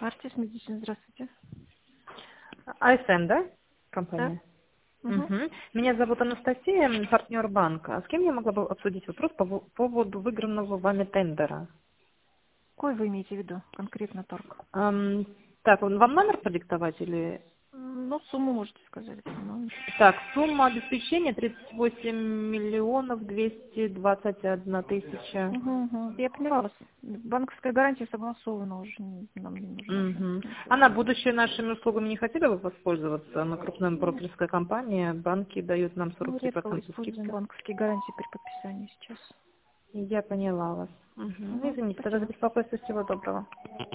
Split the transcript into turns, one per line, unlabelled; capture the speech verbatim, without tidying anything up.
Артис Медицин, здравствуйте.
АСН, да?
Да.
Компания?
Угу.
Мгм. Меня зовут Анастасия, партнер банка. С кем я могла бы обсудить вопрос по во- поводу выигранного вами тендера?
Какой вы имеете в виду конкретно торг?
Ам, так, он- вам номер продиктовать или...
М, Ну, сумму можете сказать. Ну,
Так, сумма обеспечения тридцать восемь миллионов двести двадцать одна тысяча.
угу, угу. Я поняла вас. Банковская гарантия согласована уже, не- нам не нужно
Мгм.
ничего.
А на будущее нашими услугами не хотели бы воспользоваться? Мы крупная
Нет.
брокерская компания, банки дают нам
Мы
сорок три
редко
процента
используем
скидки.
банковские гарантии при подписании сейчас.
Я поняла вас. Мгм. Ну,
Угу.
извините, тогда за
Спасибо.
беспокойство, всего доброго.